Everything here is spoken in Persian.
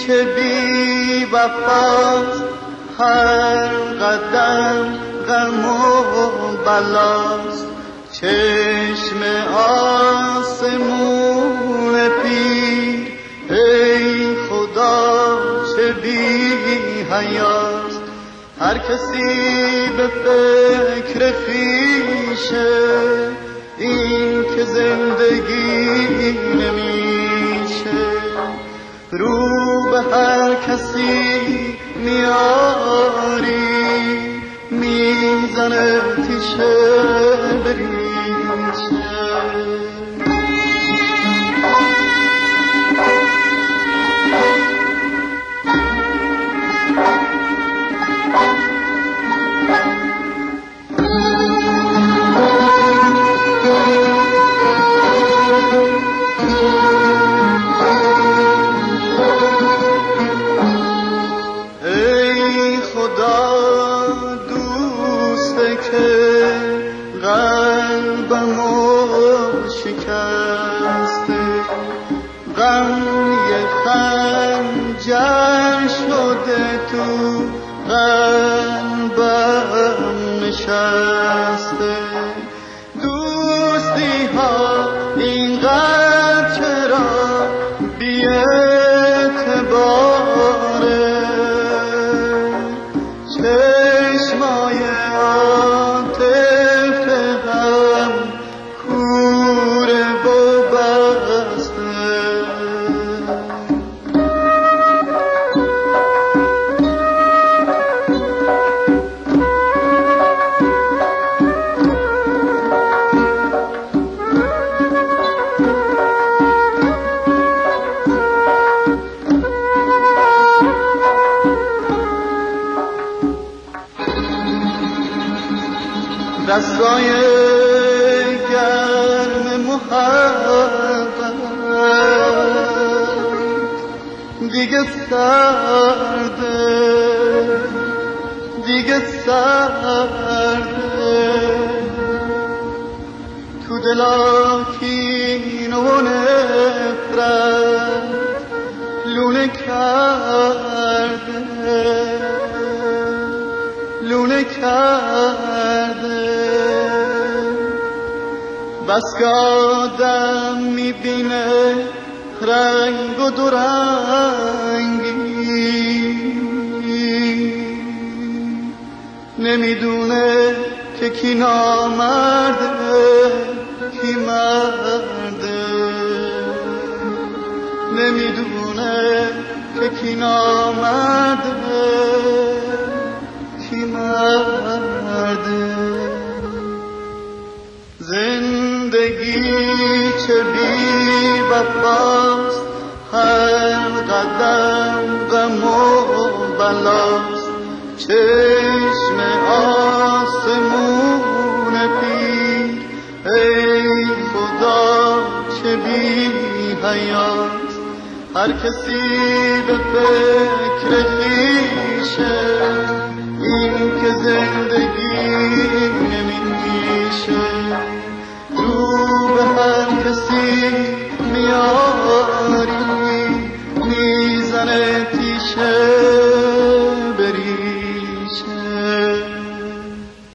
که بی وفاست، هر قدم غم و بلاست. چشم آسمون پیر ای خدا چه بی حیاست. هر کسی به فکر خویشه، این که زندگی نمیشه. رو به هر کسی میاری، میزنه تیشه بریشه. غم یه خنجر شده تو قلبم نشسته. دوستی ها اینقدر چرا بی اعتباره، چشمای عاطف غم کوره و بسته. دستای گرم محبت دیگه سرده، دیگه سرده. تو دلا کین و نفرت لونه کرده، لونه کرده. بس که آدم میبینه رنگ و دورنگی، نمیدونه که کی نامرده کی مرده. نمیدونه که کی نامرده کی مرده. زندگی چه بی وفاست، هر قدم غم و بلاست. چشم آسمون پیر ای خدا چه بی حیاست. هر کسی به فکر خویشه، این که زندگی نمیشه. رو به هر کسی میاد